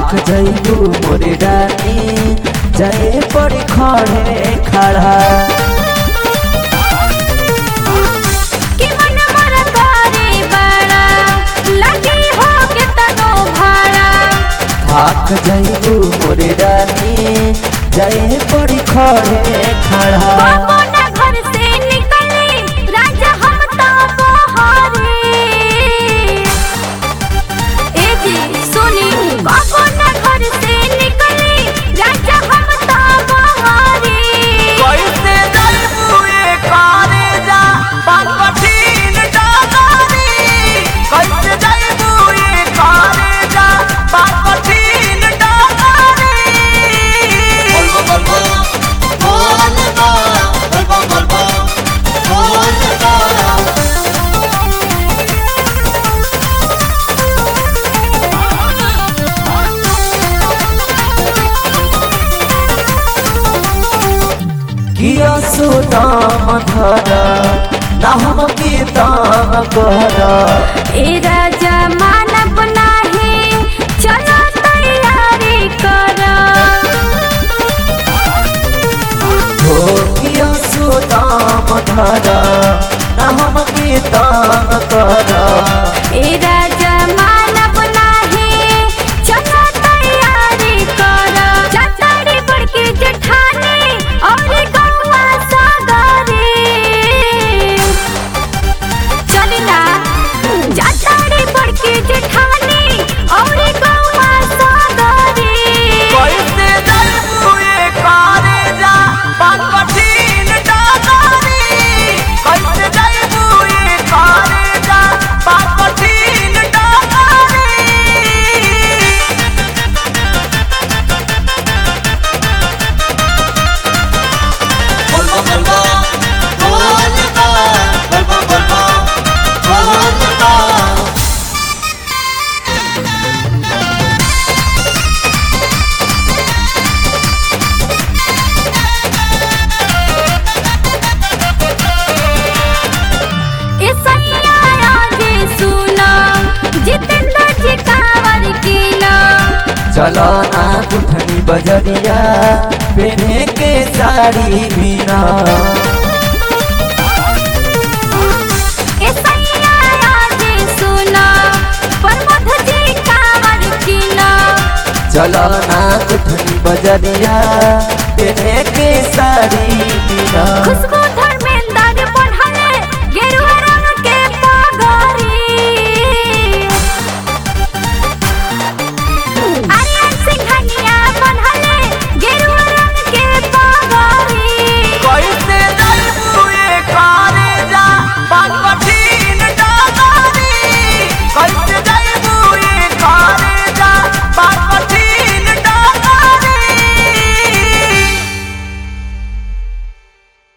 थाक जइबू मोरे रानी जाए पड़ी खड़े खड़ा कि मन मर करे बड़ा लगी हो के तनो भाड़ा थाक जइबू मोरे रानी जाए पड़ी खड़े खड़ा बाबू ना घर से निकले राजा हम तो बहारे ए जी सुनी बाबू ना घर से निकले राजा हम तो बहारे कैसे जइबू ए कारे जा बात कठिन डागारी कैसे जइबू ए कारे जा बात कठिन डागारी किया सुदाम धरा ना हम की दाम करा ए राजा मानव नाही चलो तैयारी करा हो किया सुदाम धरा ना हम की दाम करा ए राजा मानव नाही चलो तैयारी करा चचारी बड़की जेठानी और गौवा सागरी चली ना चचारी बड़की जेठानी और गौवा सागरी कैसे जइबू ए कारे जा बात कठिन डागारी कैसे जइबू ए कारे जा बात कठिन डागारी ए सैया जे सुना जितेंद्र जी कांवर कीना चलो ना गुठनी बजरिया पहने के साड़ी बिना ए सैया जे सुना प्रमोद जी कांवर कीना चलो ना गुठनी बजरिया पहने के साड़ी बिना खुशबू